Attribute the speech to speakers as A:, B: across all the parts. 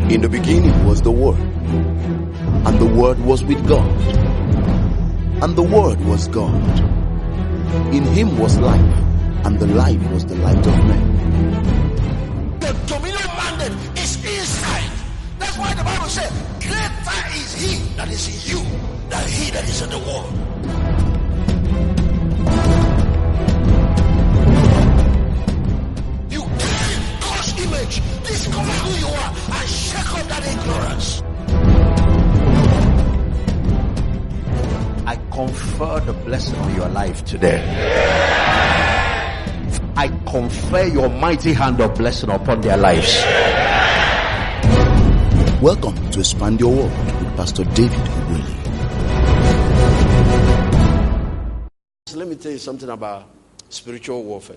A: In the beginning was the Word, and the Word was with God, and the Word was God. In him was life, and the life was the light of men.
B: The dominion mandate is inside. That's why the Bible says, greater is he that is in you than he that is in the world. You carry God's image, discover who you are, and shake off that ignorance.
C: I confer the blessing on your life today. I confer your mighty hand of blessing upon their lives.
A: Welcome to Expand Your World with Pastor David Willie.
B: Let me tell you something about spiritual warfare.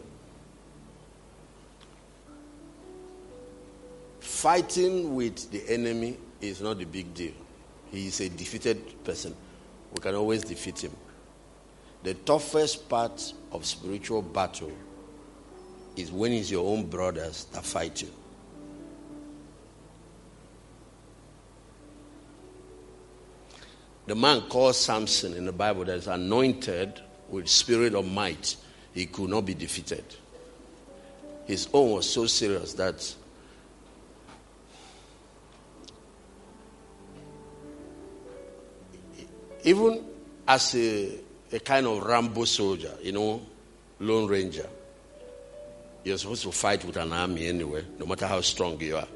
B: Fighting with the enemy is not a big deal. He is a defeated person. We can always defeat him. The toughest part of spiritual battle is when it's your own brothers that fight you. The man called Samson in the Bible that is anointed with spirit of might, he could not be defeated. His own was so serious that even as a kind of Rambo soldier, Lone Ranger, you're supposed to fight with an army anyway, no matter how strong you are.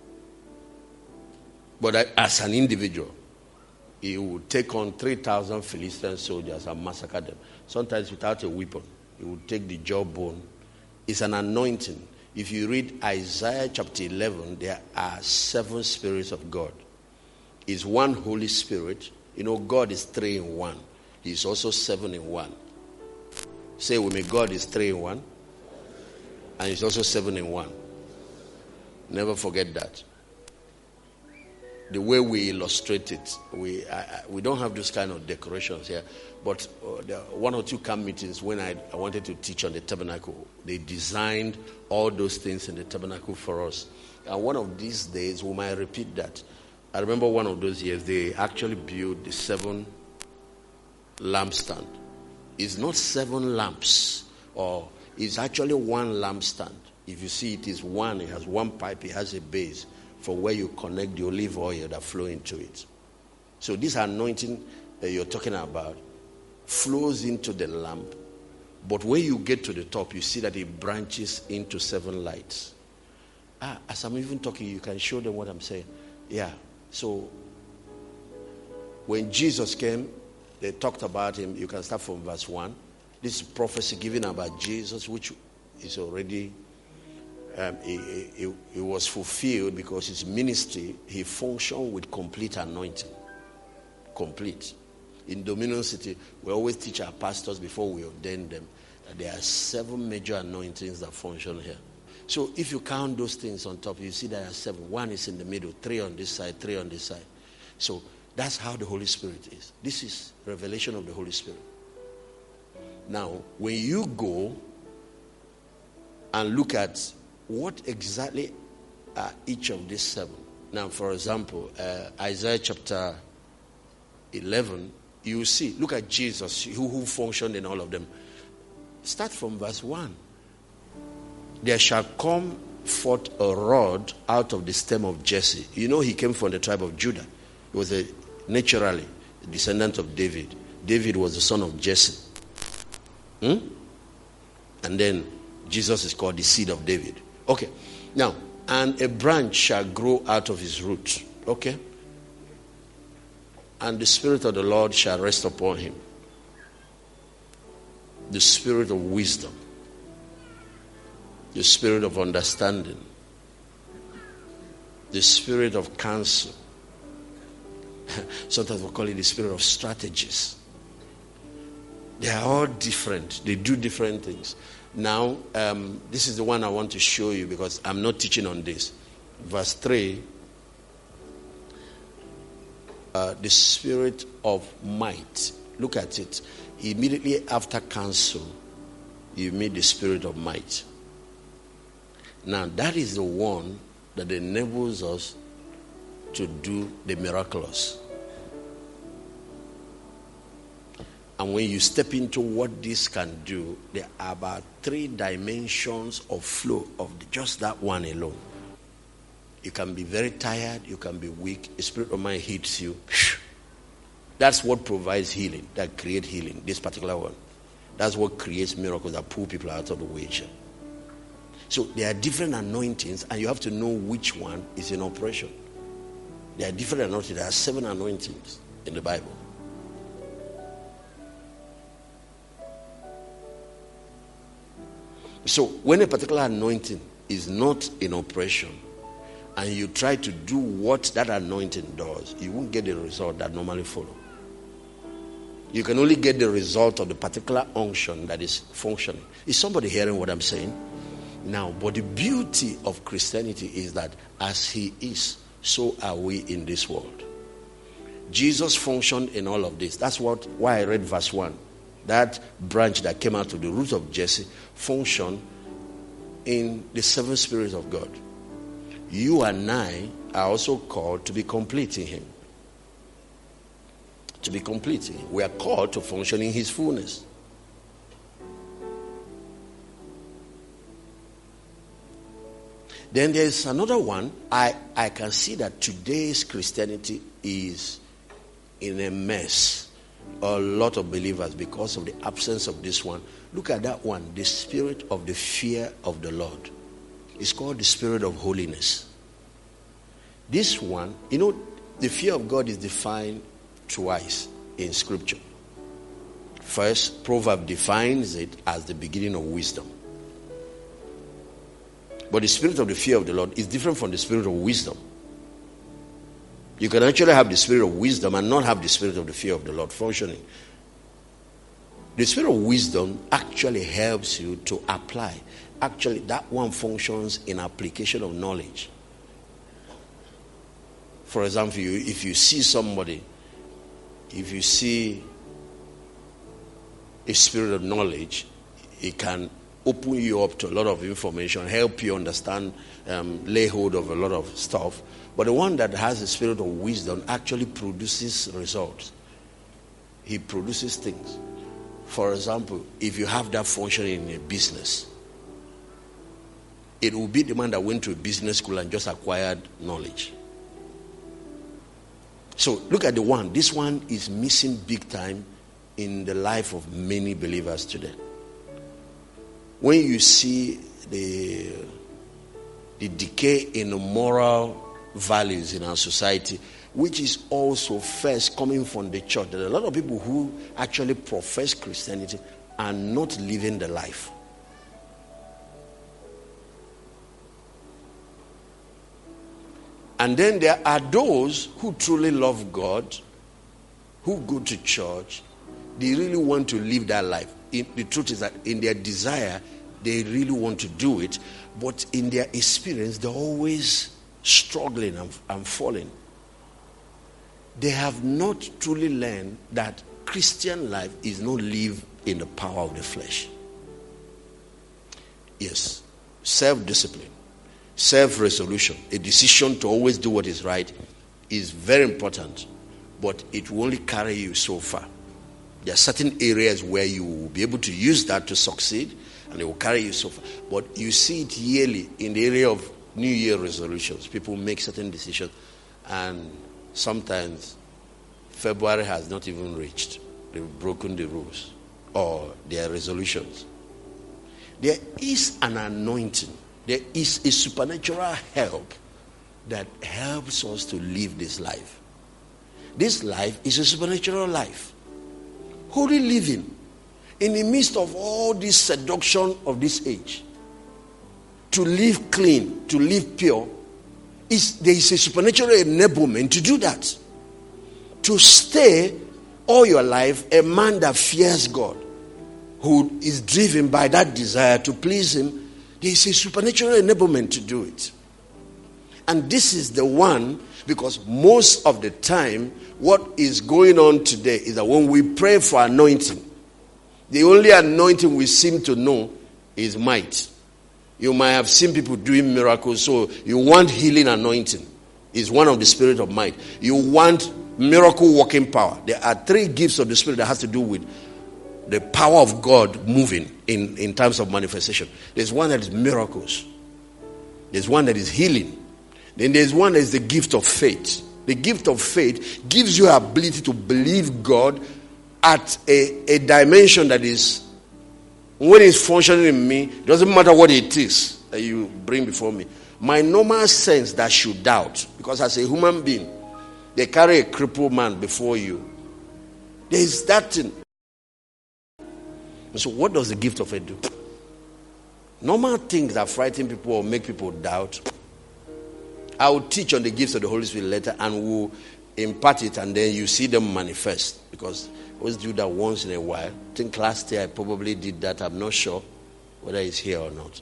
B: But as an individual, he would take on 3,000 Philistine soldiers and massacre them, sometimes without a weapon. He would take the jawbone. It's an anointing. If you read Isaiah chapter 11, there are 7 spirits of God. It's one Holy Spirit. God is 3 in 1. He's also 7 in 1. Say with me, God is 3 in 1. And he's also 7 in 1. Never forget that. The way we illustrate it, we don't have those kind of decorations here. But there are 1 or 2 camp meetings when I wanted to teach on the tabernacle. They designed all those things in the tabernacle for us. And one of these days, we might repeat that. I remember one of those years, they actually built the 7 lampstand. It's not 7 lamps, or it's actually 1 lampstand. If you see, it is one. It has 1 pipe. It has a base for where you connect the olive oil that flow into it. So this anointing that you're talking about flows into the lamp. But when you get to the top, you see that it branches into 7 lights. As I'm even talking, you can show them what I'm saying. Yeah. So when Jesus came, they talked about him. You can start from verse 1. This is prophecy given about Jesus, which is already, it was fulfilled because his ministry, he functioned with complete anointing. Complete. In Dominion City, we always teach our pastors before we ordain them that there are 7 major anointings that function here. So if you count those things on top, you see there are 7. 1 is in the middle, 3 on this side, 3 on this side. So that's how the Holy Spirit is. This is revelation of the Holy Spirit. Now, when you go and look at what exactly are each of these 7. Now, for example, Isaiah chapter 11, you see, look at Jesus, who functioned in all of them. Start from verse 1. There shall come forth a rod out of the stem of Jesse. He came from the tribe of Judah. He was naturally a descendant of David. David was the son of Jesse. And then Jesus is called the seed of David. Okay. Now, and a branch shall grow out of his root. Okay. And the Spirit of the Lord shall rest upon him. The Spirit of wisdom. The Spirit of understanding. The Spirit of counsel. Sometimes we call it the Spirit of strategies. They are all different. They do different things. Now, this is the one I want to show you because I'm not teaching on this. Verse 3. The Spirit of might. Look at it. Immediately after counsel, you meet the Spirit of might. Now, that is the one that enables us to do the miraculous. And when you step into what this can do, there are about 3 dimensions of flow of just that one alone. You can be very tired, you can be weak, a spirit of mind hits you. That's what provides healing, that creates healing, this particular one. That's what creates miracles that pull people out of the wheelchair. So there are different anointings, and you have to know which one is in operation. There are different anointings. There are 7 anointings in the Bible. So when a particular anointing is not in operation, and you try to do what that anointing does, you won't get the result that normally follow. You can only get the result of the particular unction that is functioning. Is somebody hearing what I'm saying? Now, but the beauty of Christianity is that as he is, so are we in this world. Jesus functioned in all of this. That's why I read verse 1. That branch that came out of the root of Jesse functioned in the 7 spirits of God. You and I are also called to be complete in him. To be complete in him. We are called to function in his fullness. Then there is another one. I can see that today's Christianity is in a mess. A lot of believers, because of the absence of this one. Look at that one, the spirit of the fear of the Lord. It's called the spirit of holiness. This one, the fear of God is defined twice in scripture. First, Proverbs defines it as the beginning of wisdom. But the spirit of the fear of the Lord is different from the spirit of wisdom. You can actually have the spirit of wisdom and not have the spirit of the fear of the Lord functioning. The spirit of wisdom actually helps you to apply. Actually, that one functions in application of knowledge. For example, if you see somebody, if you see a spirit of knowledge, it can open you up to a lot of information, help you understand, lay hold of a lot of stuff. But the one that has the spirit of wisdom actually produces results. He produces things. For example, if you have that function in a business, it will be the man that went to a business school and just acquired knowledge. So look at the one. This one is missing big time in the life of many believers today. When you see the decay in the moral values in our society, which is also first coming from the church, there are a lot of people who actually profess Christianity are not living the life. And then there are those who truly love God, who go to church, they really want to live that life. The truth is that in their desire, they really want to do it, but in their experience, they're always struggling and falling. They have not truly learned that Christian life is not lived in the power of the flesh. Yes, self-discipline, self-resolution, a decision to always do what is right is very important, but it will only carry you so far. There are certain areas where you will be able to use that to succeed, and it will carry you so far. But you see it yearly in the area of New Year resolutions. People make certain decisions, and sometimes February has not even reached. They've broken the rules or their resolutions. There is an anointing. There is a supernatural help that helps us to live this life. This life is a supernatural life. Holy living in the midst of all this seduction of this age. To live clean, to live pure, there is a supernatural enablement to do that. To stay all your life a man that fears God, who is driven by that desire to please him, there is a supernatural enablement to do it. And this is the one, because most of the time, what is going on today is that when we pray for anointing, the only anointing we seem to know is might. You might have seen people doing miracles, so you want healing anointing. is one of the spirit of might. You want miracle working power. There are 3 gifts of the spirit that has to do with the power of God moving in terms of manifestation. There's one that is miracles. There's one that is healing. Then there's one that is the gift of faith. The gift of faith gives you ability to believe God at a dimension that is, when it's functioning in me, it doesn't matter what it is that you bring before me. My normal sense that should doubt, because as a human being, they carry a crippled man before you. There is that thing. So what does the gift of faith do? Normal things that frighten people or make people doubt, I will teach on the gifts of the Holy Spirit later, and we'll impart it, and then you see them manifest. Because I always do that once in a while. I think last year I probably did that. I'm not sure whether it's here or not.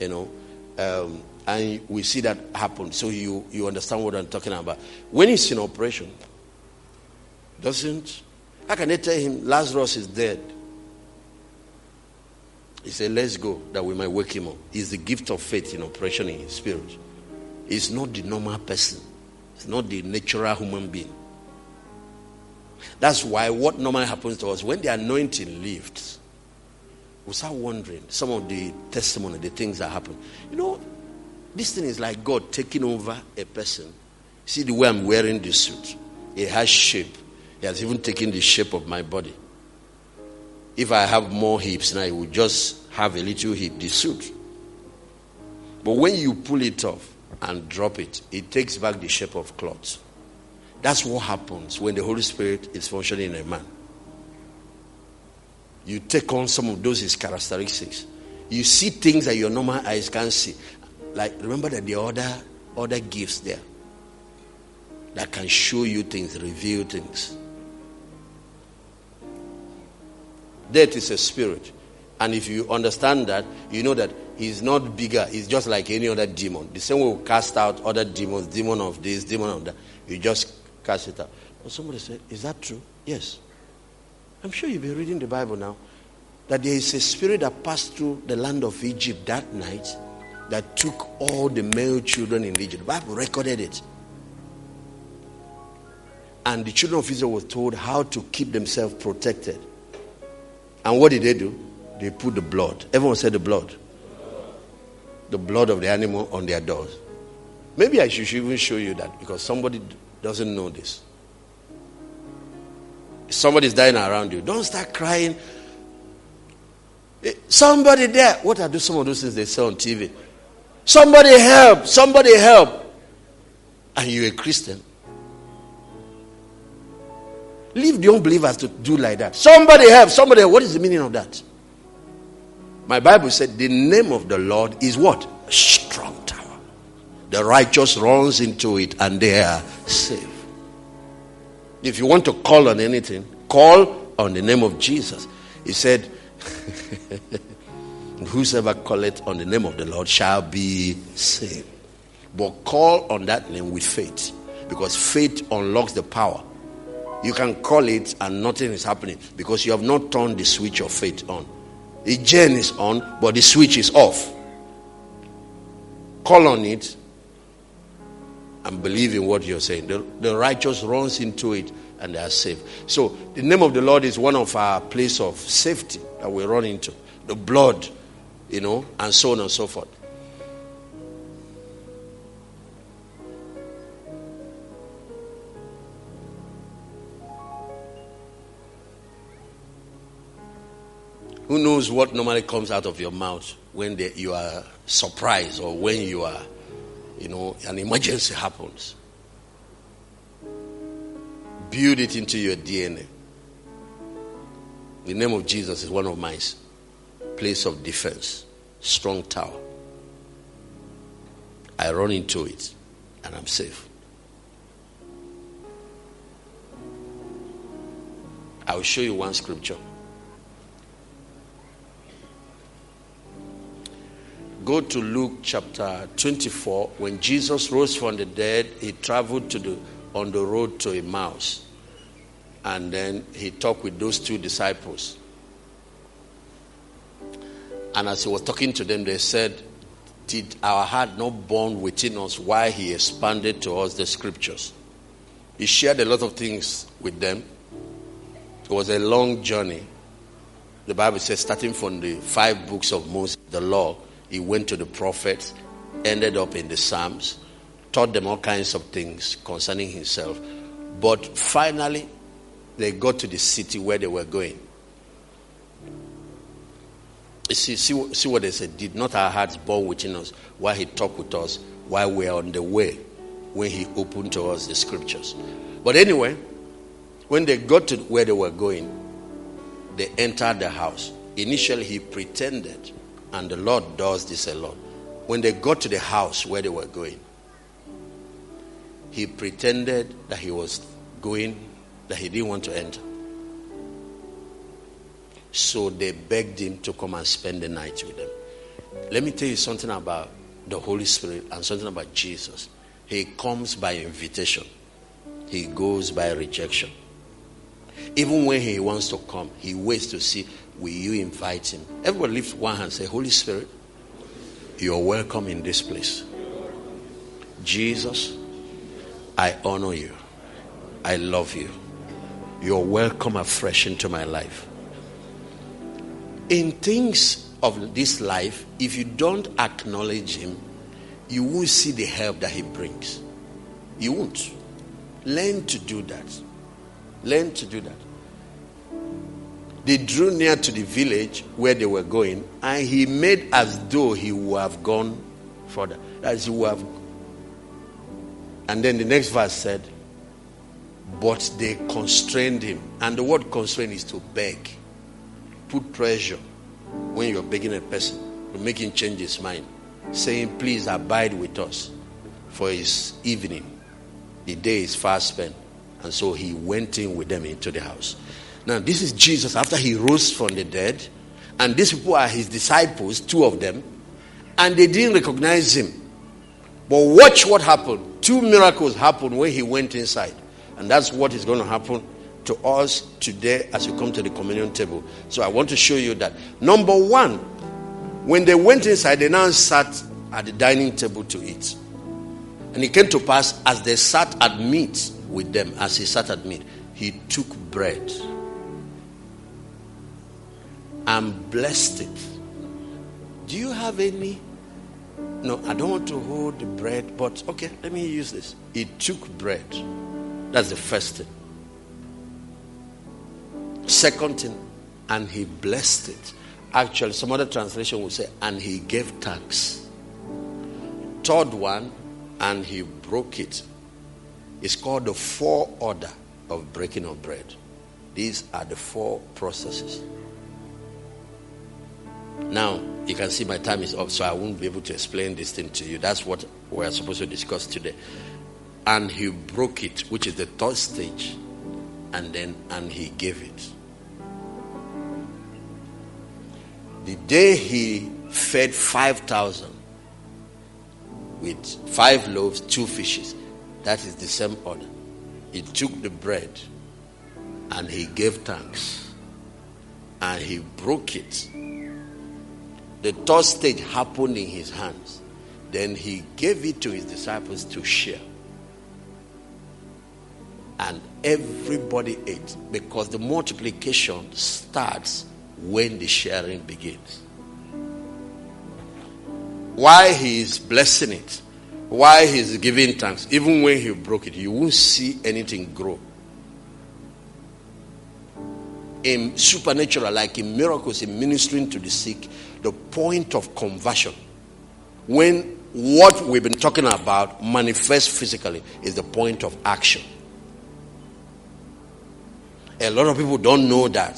B: And we see that happen. So you understand what I'm talking about. When he's in operation, how can they tell him Lazarus is dead? He said, let's go that we might wake him up. It's the gift of faith in operation in his spirit. It's not the normal person. It's not the natural human being. That's why what normally happens to us, when the anointing lifts, we start wondering some of the testimony, the things that happen. This thing is like God taking over a person. See the way I'm wearing this suit. It has shape. It has even taken the shape of my body. If I have more hips now, it will just have a little hip, the suit. But when you pull it off and drop it, it takes back the shape of cloth. That's what happens when the Holy Spirit is functioning in a man. You take on some of those his characteristics. You see things that your normal eyes can't see. Like, remember that there are other gifts there that can show you things, reveal things. Death is a spirit. And if you understand that, you know that he's not bigger. He's just like any other demon. The same way we cast out other demons, demon of this, demon of that. You just cast it out. But somebody said, is that true? Yes. I'm sure you've been reading the Bible now. That there is a spirit that passed through the land of Egypt that night that took all the male children in Egypt. The Bible recorded it. And the children of Israel were told how to keep themselves protected. And what did they do? They put the blood. Everyone said the blood. The blood of the animal on their doors. Maybe I should even show you that, because somebody doesn't know this. Somebody's dying around you. Don't start crying. Somebody there. What are some of those things they say on TV? Somebody help. Somebody help. And you're a Christian. Leave the unbelievers to do like that. Somebody help. Somebody help. What is the meaning of that? My Bible said the name of the Lord is what? A strong tower. The righteous runs into it and they are safe. If you want to call on anything, call on the name of Jesus. He said, whosoever calleth on the name of the Lord shall be saved. But call on that name with faith, because faith unlocks the power. You can call it and nothing is happening because you have not turned the switch of faith on. The gen is on, but the switch is off. Call on it and believe in what you're saying. The righteous runs into it and they are safe. So the name of the Lord is one of our place of safety that we run into. The blood, and so on and so forth. Who knows what normally comes out of your mouth when you are surprised, or when you are, an emergency happens. Build it into your DNA. The name of Jesus is one of my place of defense. Strong tower. I run into it and I'm safe. I will show you one scripture. Go to Luke chapter 24. When Jesus rose from the dead, he traveled on the road to Emmaus. And then he talked with those 2 disciples. And as he was talking to them, they said, did our heart not burn within us while he expanded to us the scriptures? He shared a lot of things with them. It was a long journey. The Bible says starting from the 5 books of Moses, the law, he went to the prophets, ended up in the Psalms, taught them all kinds of things concerning himself. But finally, they got to the city where they were going. You see what they said? Did not our hearts burn within us while he talked with us, while we are on the way, when he opened to us the scriptures? But anyway, when they got to where they were going, they entered the house. Initially, he pretended, and the Lord does this a lot. When they got to the house where they were going, he pretended that he was going, that he didn't want to enter. So they begged him to come and spend the night with them. Let me tell you something about the Holy Spirit and something about Jesus. He comes by invitation. He goes by rejection. Even when he wants to come, he waits to see, will you invite him? Everybody lift one hand and say, Holy Spirit, you're welcome in this place. Jesus, I honor you. I love you. You're welcome afresh into my life. In things of this life, if you don't acknowledge him, you won't see the help that he brings. You won't. Learn to do that. Learn to do that. They drew near to the village where they were going, and he made as though he would have gone further. As he would have. And then the next verse said, but they constrained him. And the word constrain is to beg. Put pressure when you're begging a person to make him change his mind, saying, please abide with us, for it's evening. The day is fast spent. And so he went in with them into the house. Now this is Jesus after he rose from the dead. And these people are his disciples, 2 of them. And they didn't recognize him. But watch what happened. 2 miracles happened when he went inside. And that's what is going to happen to us today as we come to the communion table. So I want to show you that. Number 1, when they went inside, they now sat at the dining table to eat. And it came to pass as they sat at meat with them, as he sat at meat, he took bread and blessed it. Do you have any? No, I don't want to hold the bread, but okay, let me use this. He took bread. That's the first thing. Second thing, and he blessed it. Actually, some other translation will say, and he gave thanks. Third one, and he broke it. It's called the 4 order of breaking of bread. These are the 4 processes. Now, you can see my time is up, so I won't be able to explain this thing to you. That's what we're supposed to discuss today. And he broke it, which is the 3rd stage. And he gave it. The day he fed 5,000 with 5 loaves, 2 fishes, that is the same order. He took the bread and he gave thanks and he broke it. The 3rd stage happened in his hands. Then he gave it to his disciples to share. And everybody ate, because the multiplication starts when the sharing begins. While he is blessing it, while he is giving thanks, even when he broke it, you won't see anything grow. In supernatural, like in miracles, in ministering to the sick, the point of conversion, when what we've been talking about manifests physically, is the point of action. A lot of people don't know that.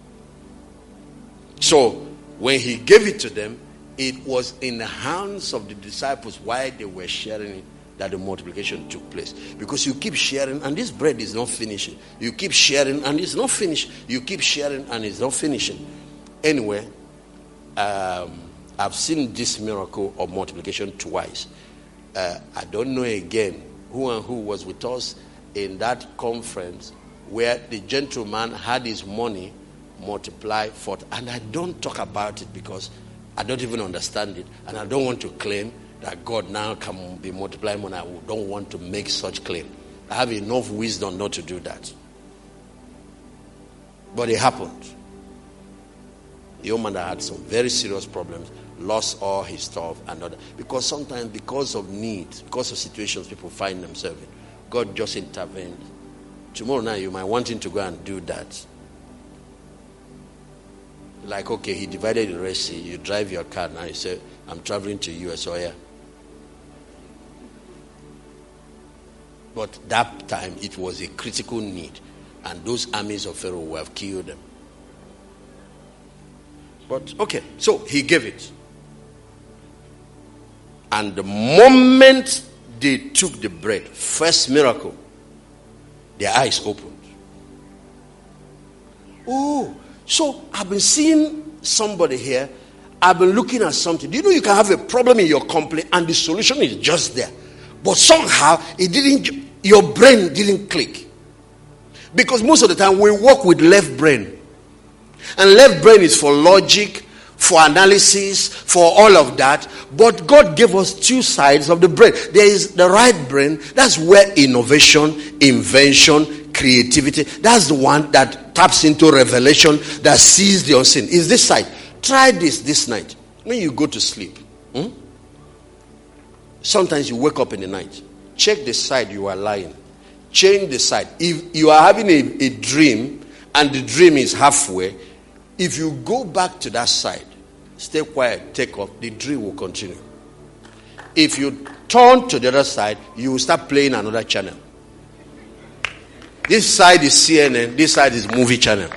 B: So, when he gave it to them, it was in the hands of the disciples while they were sharing it that the multiplication took place. Because you keep sharing and this bread is not finishing. You keep sharing and it's not finished. You keep sharing and it's not finishing. Anyway, I've seen this miracle of multiplication twice. I don't know again who and who was with us in that conference where the gentleman had his money multiplied forth. And I don't talk about it because I don't even understand it. And I don't want to claim that God now can be multiplying money. I don't want to make such claim. I have enough wisdom not to do that. But it happened. The young man that had some very serious problems, lost all his stuff and other. Because sometimes, because of needs, because of situations people find themselves in, God just intervened. Tomorrow night you might want him to go and do that. Like, okay, he divided the Red Sea. You drive your car now. You say, I'm traveling to US. Oh, yeah. But that time, it was a critical need. And those armies of Pharaoh would have killed them. But, okay, so he gave it. And the moment they took the bread, first miracle, their eyes opened. Oh, so I've been seeing somebody here. I've been looking at something. Do you know you can have a problem in your company and the solution is just there? But somehow your brain didn't click. Because most of the time we work with left brain. And left brain is for logic, for analysis, for all of that. But God gave us two sides of the brain. There is the right brain. That's where innovation, invention, creativity. That's the one that taps into revelation, that sees the unseen. Is this side. Try this night. When you go to sleep. Sometimes you wake up in the night. Check the side you are lying. Change the side. If you are having a dream and the dream is halfway, if you go back to that side, stay quiet, take off, the dream will continue. If you turn to the other side, you will start playing another channel. This side is CNN, this side is movie channel.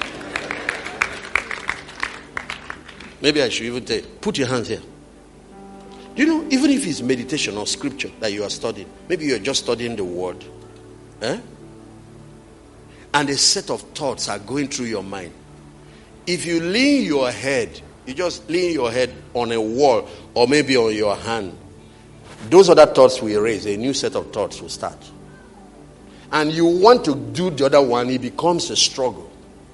B: Maybe I should even tell you, put your hands here. You know, even if it's meditation or scripture that you are studying, maybe you're just studying the word, and a set of thoughts are going through your mind. If you lean your head, you just lean your head on a wall or maybe on your hand, those other thoughts will erase. A new set of thoughts will start. And you want to do the other one, it becomes a struggle.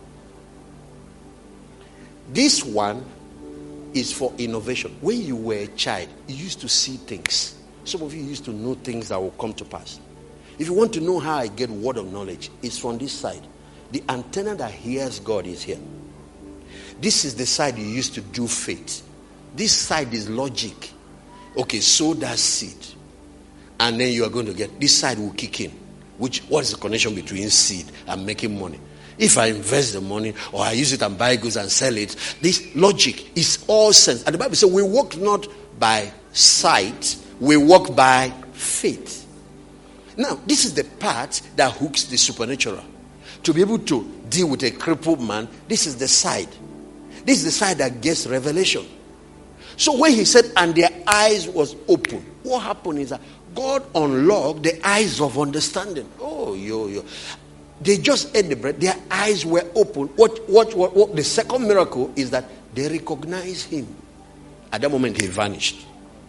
B: This one is for innovation. When you were a child, you used to see things. Some of you used to know things that will come to pass. If you want to know how I get word of knowledge, it's from this side. The antenna that hears God is here. This is the side you used to do faith. This side is logic. Okay, sow that seed. And then you are going to get, this side will kick in. What is the connection between seed and making money? If I invest the money or I use it and buy goods and sell it, this logic is all sense. And the Bible says we walk not by sight, we walk by faith. Now, this is the part that hooks the supernatural. To be able to deal with a crippled man, this is the side. This is the side that gets revelation. So when he said, and their eyes was open, what happened is that God unlocked the eyes of understanding. They just ate the bread. Their eyes were open. What the second miracle is that they recognized him. At that moment, he vanished.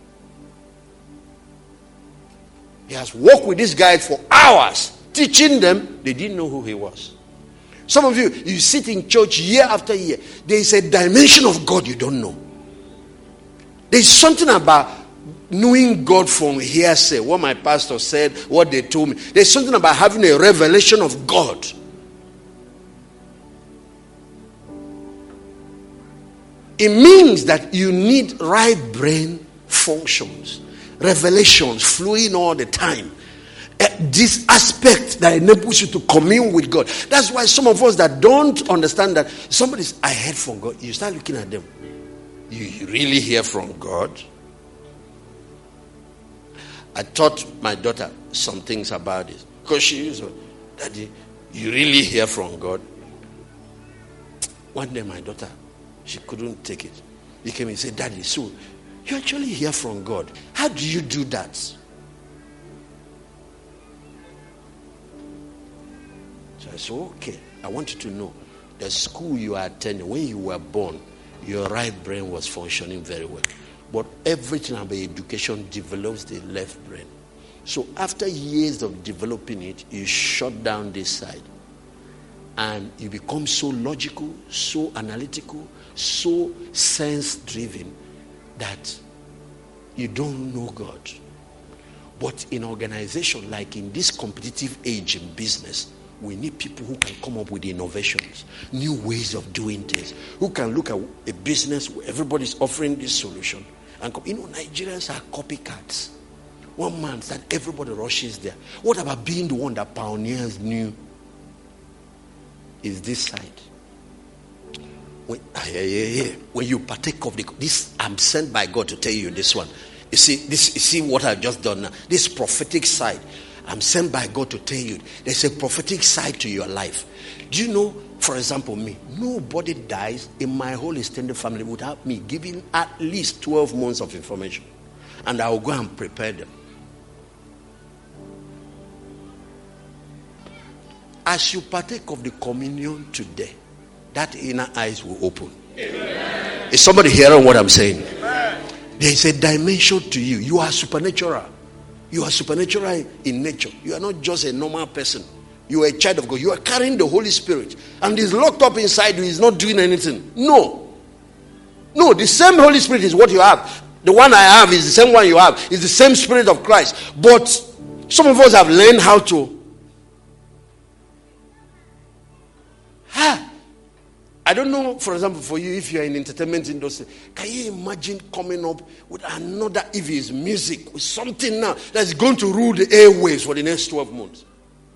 B: He has walked with this guy for hours, teaching them. They didn't know who he was. Some of you sit in church year after year. There is a dimension of God you don't know. There is something about knowing God from hearsay, what my pastor said, what they told me. There's something about having a revelation of God. It means that you need right brain functions, revelations flowing all the time. This aspect that enables you to commune with God. That's why some of us that don't understand that somebody's, I heard from God. You start looking at them. You really hear from God? I taught my daughter some things about this. Because she used to, Daddy, you really hear from God? One day my daughter, she couldn't take it. He came and said, Daddy, so you actually hear from God. How do you do that? So I said, okay, I want you to know the school you are attending, when you were born, your right brain was functioning very well. But everything about education develops the left brain. So after years of developing it, you shut down this side. And you become so logical, so analytical, so sense-driven that you don't know God. But in organization, like in this competitive age in business, we need people who can come up with innovations, new ways of doing things, who can look at a business where everybody's offering this solution. And Nigerians are copycats. One man said everybody rushes there. What about being the one that pioneers new? Is this side. When you partake of this, I'm sent by God to tell you this one. You see what I've just done now. This prophetic side, I'm sent by God to tell you. There's a prophetic side to your life. Do you know, for example, me, nobody dies in my whole extended family without me giving at least 12 months of information. And I will go and prepare them. As you partake of the communion today, that inner eyes will open. Amen. Is somebody hearing what I'm saying? Amen. There is a dimension to you. You are supernatural. You are supernatural in nature. You are not just a normal person. You are a child of God. You are carrying the Holy Spirit. And he's locked up inside you. He's not doing anything. No, the same Holy Spirit is what you have. The one I have is the same one you have. It's the same Spirit of Christ. But some of us have learned how to I don't know, for example, for you, if you're in entertainment industry, can you imagine coming up with another, if it's music, with something now that's going to rule the airwaves for the next 12 months?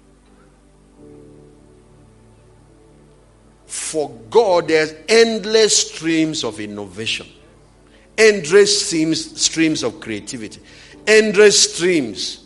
B: For God, there's endless streams of innovation, endless streams of creativity, endless streams.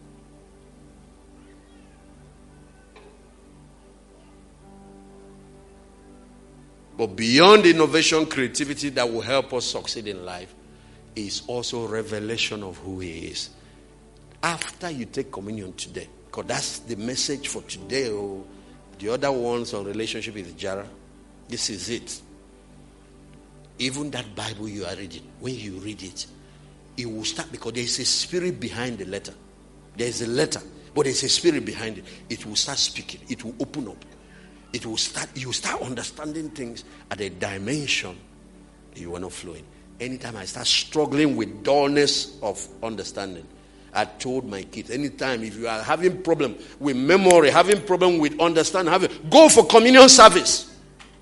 B: But beyond innovation, creativity that will help us succeed in life is also revelation of who He is. After you take communion today, because that's the message for today. Oh, the other ones on relationship with Jara, this is it. Even that Bible you are reading, when you read it, it will start, because there is a spirit behind the letter. There is a letter, but there is a spirit behind it. It will start speaking. It will open up. It will start. You start understanding things at a dimension you were not flowing. Anytime I start struggling with dullness of understanding, I told my kids, anytime if you are having problem with memory, having problem with understanding, go for communion service.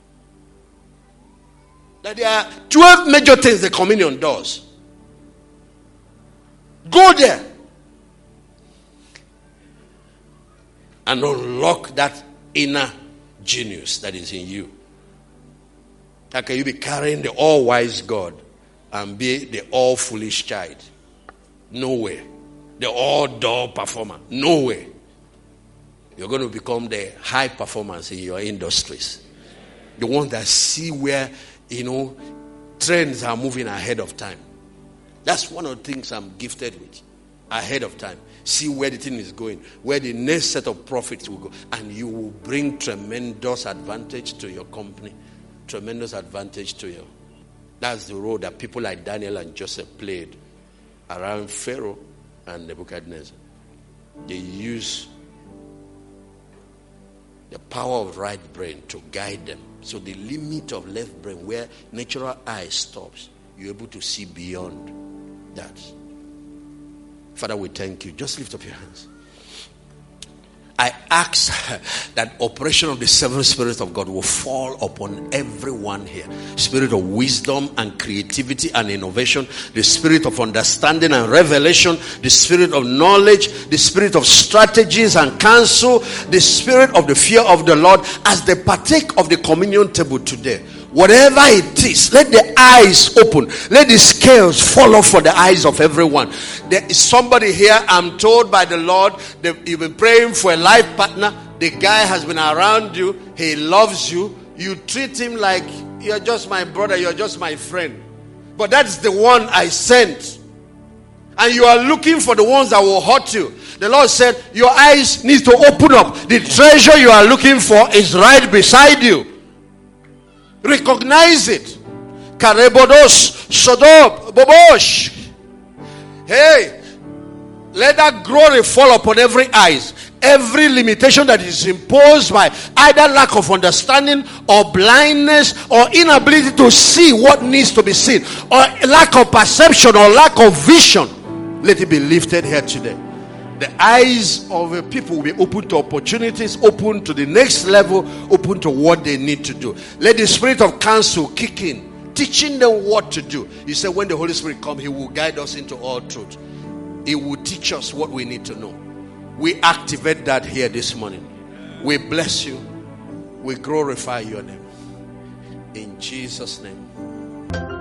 B: That there are 12 major things the communion does. Go there and unlock that inner genius that is in you. How can you be carrying the all-wise God and be the all-foolish child? Nowhere. The all-dull performer? Nowhere. You're going to become the high performance in your industries. The ones that see where, trends are moving ahead of time. That's one of the things I'm gifted with. Ahead of time. See where the thing is going, where the next set of profits will go, and you will bring tremendous advantage to your company, tremendous advantage to you. That's the role that people like Daniel and Joseph played around Pharaoh and Nebuchadnezzar. They use the power of right brain to guide them. So the limit of left brain, where natural eye stops, you're able to see beyond that. Father, we thank you. Just lift up your hands. I ask that operation of the seven spirits of God will fall upon everyone here. Spirit of wisdom and creativity and innovation, the spirit of understanding and revelation, the spirit of knowledge, the spirit of strategies and counsel, the spirit of the fear of the Lord, as they partake of the communion table today. Whatever it is, let the eyes open. Let the scales fall off for the eyes of everyone. There is somebody here, I'm told by the Lord, that you've been praying for a life partner. The guy has been around you. He loves you. You treat him like you're just my brother, you're just my friend. But that's the one I sent. And you are looking for the ones that will hurt you. The Lord said, your eyes need to open up. The treasure you are looking for is right beside you. Recognize it. Karebodos, Sodom, Bobosh. Hey, Let that glory fall upon every eyes. Every limitation that is imposed by either lack of understanding or blindness or inability to see what needs to be seen, or lack of perception or lack of vision, let it be lifted here today. The eyes of the people will be open to opportunities, open to the next level, open to what they need to do. Let the spirit of counsel kick in, teaching them what to do. You said when the Holy Spirit comes, he will guide us into all truth. He will teach us what we need to know. We activate that here this morning. We bless you. We glorify your name. In Jesus' name.